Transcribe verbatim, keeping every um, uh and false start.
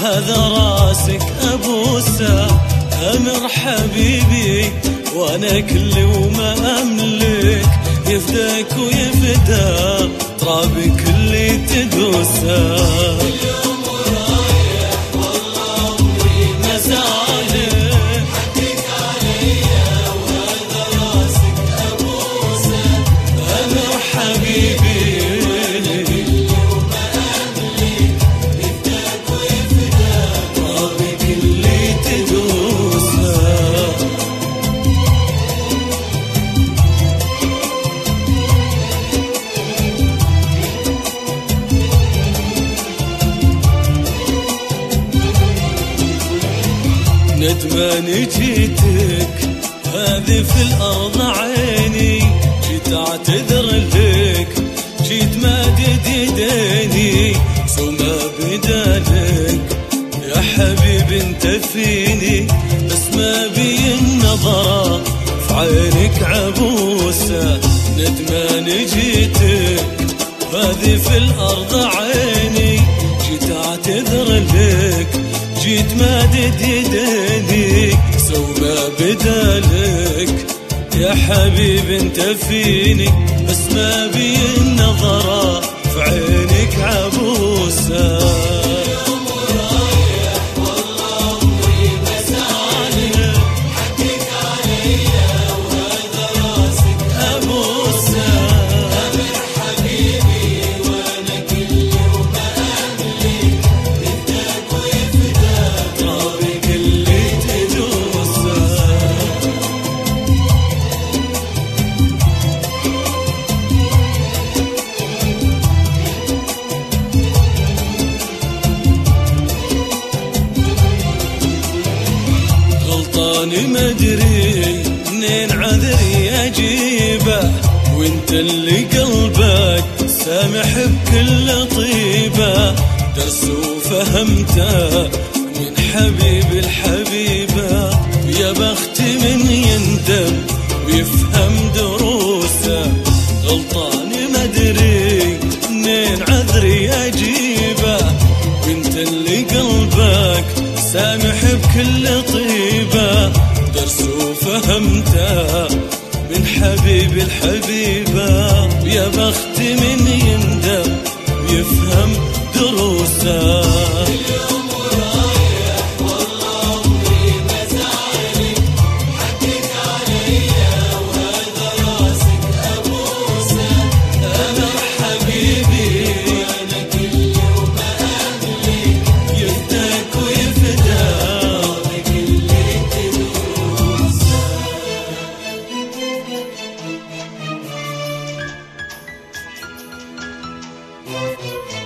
وهذا راسك أبوسه أمر حبيبي، وانا كل وما املك يفداك ويفدى ترابك اللي تدوسه. اليوم رايح والله عمري ما زعلك، حقك عليا وهذا راسك ابوسه امر حبيبي، وما املك يفداك ويفدى ترابك اللي تدوسه. ندمان جيتك هذه في الأرض عيني، جيت أعتذر لك جيت مادد يديني، سوما بدالك يا حبيبي انت فيني، بس ما بي النظرة في عينك عبوسة. ندمان جيتك هذه في الأرض عيني، جيت أعتذر لك جيت مادد يديني، سوما بدالك يا حبيبي انت فيني، بس ما بي النظرة في عينك عبوسة. اليوم رايح والله عمري ما زعلك، حقك عليا وهذا راسك أبوسة أمر حبيبي، وانا كل يوم املك يفداك ويفدى ترابك اللي تدوسه. غلطاني مدري منين عذري اجيبه، وانت اللي قلبك سامح بكل طيبه، درس وفهمته من حبيب الحبيبه، يا بخت من يندم ويفهم دروسه. غلطاني مدري منين عذري اجيبه، وانت اللي قلبك سامح بكل طيبه، درس وفهمته من حبيب الحبيبه، يا بخت من يندم ويفهم دروسه. اليوم رايح والله عمري ما زعلك، حقك عليا وهذا راسك ابوسه امر حبيبي، وانا كل يوم املك يفداك ويفدى ترابك اللي تدوسه.